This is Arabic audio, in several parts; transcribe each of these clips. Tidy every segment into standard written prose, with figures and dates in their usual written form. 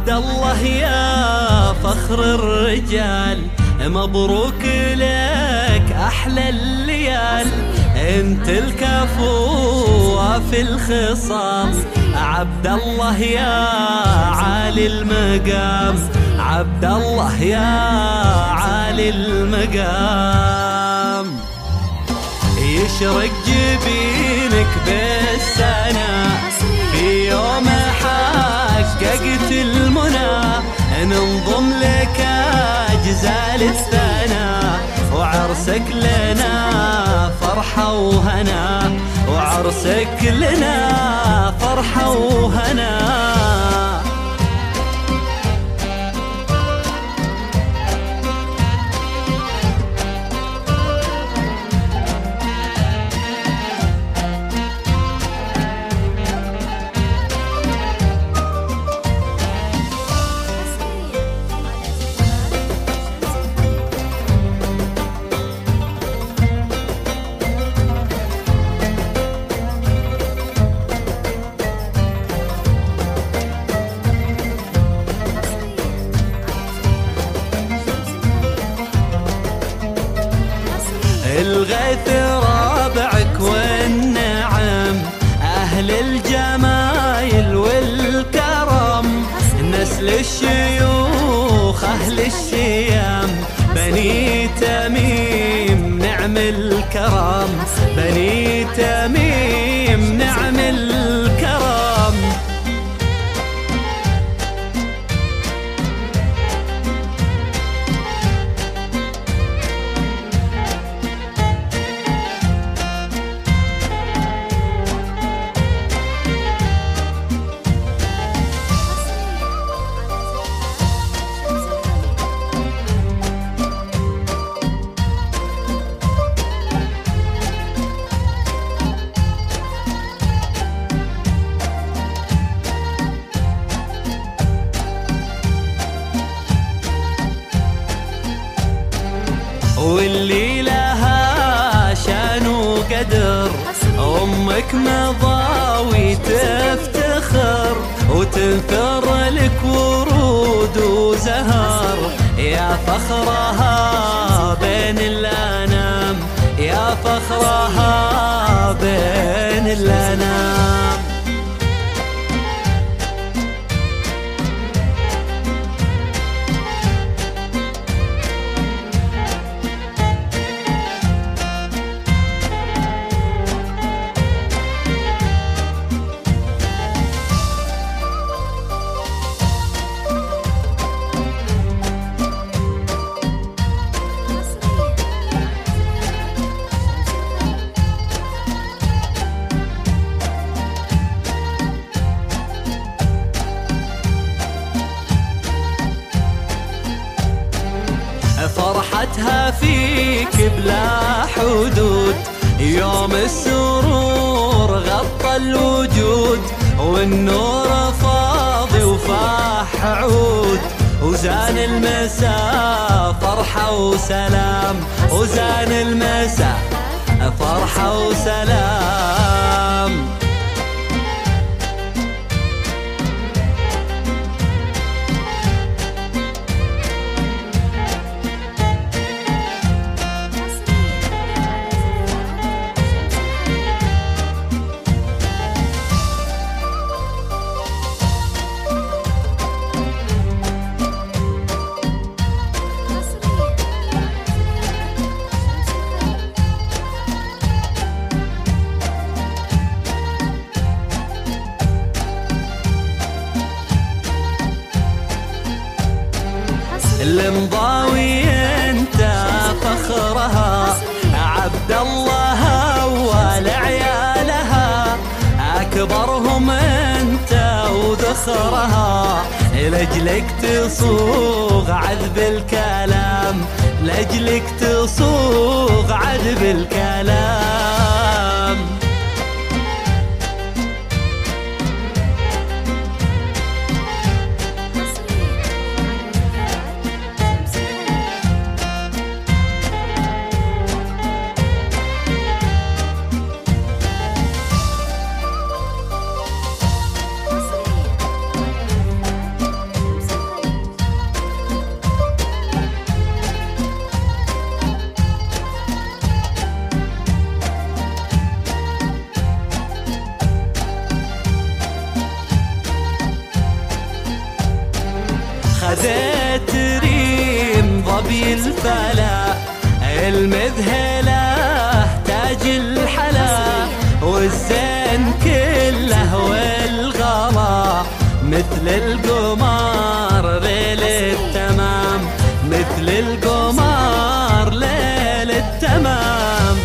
عبد الله يا فخر الرجال، مبروك لك أحلى الليال. انت الكفو في الخصام، عبد الله يا عالي المقام، عبد الله يا عالي المقام. يشرق جبينك بالسنة في يوم حققت المنى، ننضم لك أجزال الثنا، وعرسك لنا فرحة وهنا، وعرسك لنا فرحة وهنا. الغيث رابعك والنعم، أهل الجمايل والكرم، نسل الشيوخ أهل الشيام، بني تميم نعم الكرم، بني تميم نعم الكرم. واللي لها شان وقدر، أمك مضاوي تفتخر، وتنثر لك ورود وزهر، يا فخرها بين الأنام، يا فخرها بين الأنام. فرحتها فيك بلا حدود، يوم السرور غطى الوجود، والنور فاضي وفاح عود، وزان المساء فرحة وسلام، وزان المساء فرحة وسلام. المضاوي انت فخرها، عبد الله اول عيالها، اكبرهم انت وذخرها، لاجلك تصوغ عذب الكلام، لاجلك تصوغ عذب الكلام. الفلا المذهلة تاج الحلا والزين كله والغلا مثل القمر ليل التمام مثل القمر ليل التمام.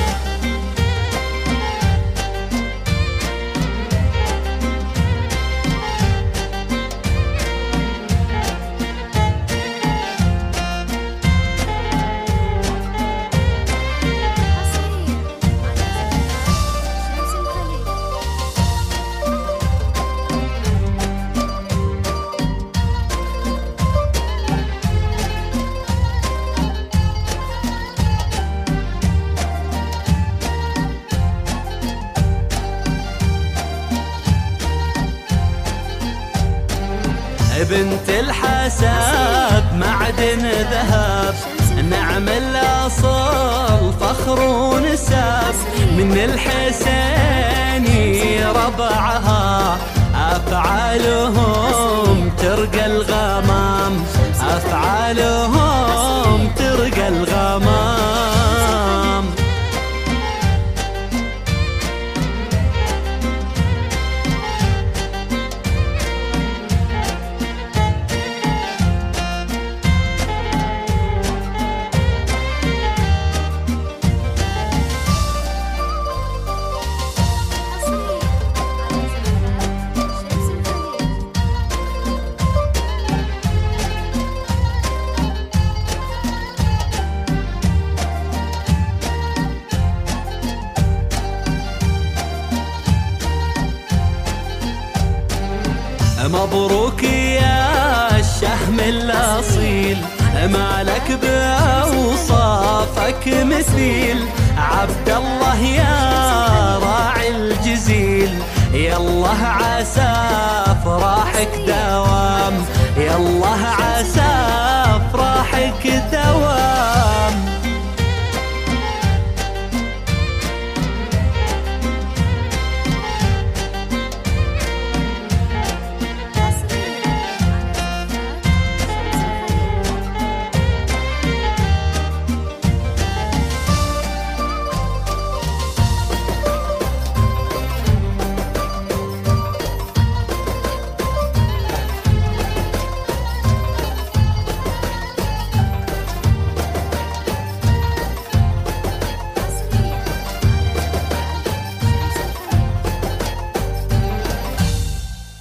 بنت الحساب معدن ذهب نعم الأصل فخر ونساب من الحسين ربعها أفعالهم ترقى الغمام أفعالهم ترقى الغمام. مبروك يا الشهم الأصيل مالك بأوصافك مثيل عبد الله يا راعي الجزيل يالله عسى افراحك دوام يالله عسى افراحك دوام.